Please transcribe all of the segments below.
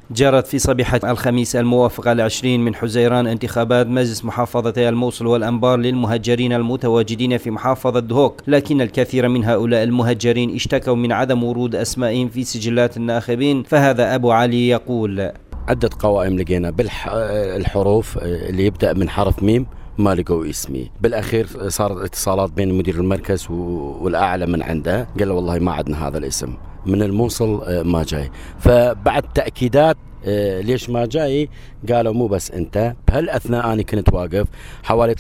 جرت في صبيحة الخميس الموافق 20 من حزيران انتخابات مجلس محافظتي الموصل والأنبار للمهجرين المتواجدين في محافظة دهوك، لكن الكثير من هؤلاء المهجرين اشتكوا من عدم ورود أسمائهم في سجلات الناخبين. فهذا أبو علي يقول: عدة قوائم لقينا بالحروف اللي يبدأ من حرف ميم ما لقوا اسمي. بالأخير صارت اتصالات بين مدير المركز والأعلى من عنده، قال والله ما عندنا هذا الاسم. من الموصل ما جاي، فبعد تأكيدات ليش ما جاي قالوا مو بس انت. بهالاثناء انا كنت واقف حوالي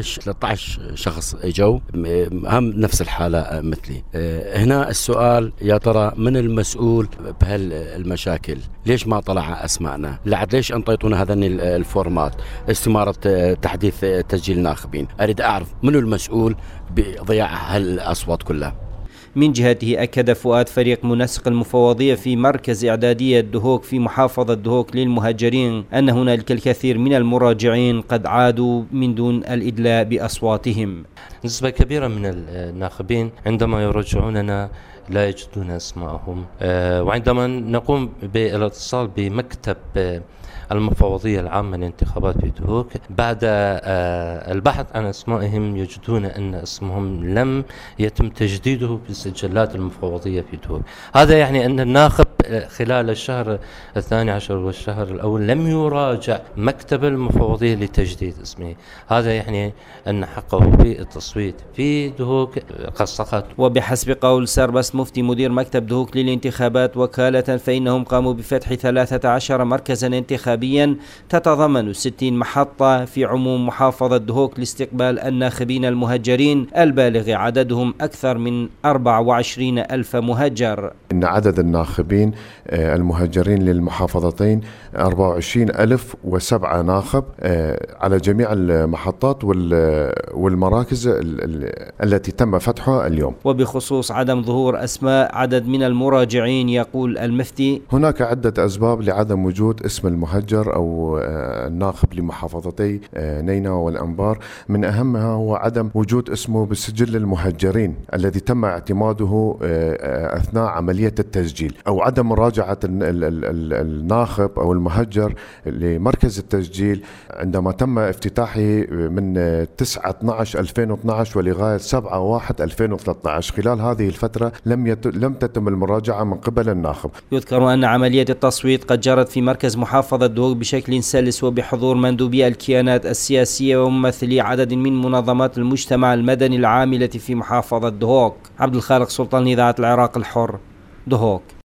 13 شخص اجوا هم نفس الحاله مثلي. هنا السؤال يا ترى من المسؤول بهالمشاكل؟ ليش ما طلع اسماءنا؟ ليش انطيتونا هذين الفورمات استماره تحديث تسجيل ناخبين؟ اريد اعرف منو المسؤول بضياع هالاصوات كلها. من جهته أكد فؤاد فريق منسق المفوضية في مركز إعدادية دهوك في محافظة دهوك للمهجرين أن هنالك الكثير من المراجعين قد عادوا من دون الإدلاء بأصواتهم. نسبة كبيرة من الناخبين عندما يرجعوننا لا يجدون أسماءهم، وعندما نقوم بالاتصال بمكتب المفوضية العامة للانتخابات في دهوك بعد البحث عن اسمائهم يجدون أن اسمهم لم يتم تجديده في سجلات المفوضية في دهوك. هذا يعني أن الناخب خلال الشهر 12 والشهر الأول لم يراجع مكتب المفوضية لتجديد اسمه. هذا يعني أن حقه في التصويت في دهوك قد سقط. وبحسب قول سربس مفتي مدير مكتب دهوك للانتخابات وكالة، فإنهم قاموا بفتح 13 مركزا انتخابيا تتضمن 60 محطة في عموم محافظة دهوك لاستقبال الناخبين المهجرين البالغ عددهم أكثر من 24 ألف مهجر. إن عدد الناخبين المهجرين للمحافظتين 24,007 ناخب على جميع المحطات والمراكز التي تم فتحها اليوم. وبخصوص عدم ظهور أسماء عدد من المراجعين يقول المفتي: هناك عدة أسباب لعدم وجود اسم المهجر أو الناخب لمحافظتي نينوى والأنبار. من أهمها هو عدم وجود اسمه بسجل المهجرين الذي تم اعتماده أثناء عملية التسجيل، أو عدم مراجعة الناخب أو المهجر لمركز التسجيل عندما تم افتتاحه من 9/12/2012 ولغاية 7/1/2013. خلال هذه الفترة لم تتم المراجعة من قبل الناخب. يذكر أن عملية التصويت قد جرت في مركز محافظة دهوك بشكل سلس وبحضور مندوبي الكيانات السياسية وممثلي عدد من منظمات المجتمع المدني العاملة في محافظة دهوك. عبد الخالق سلطان، إذاعة العراق الحر، دهوك.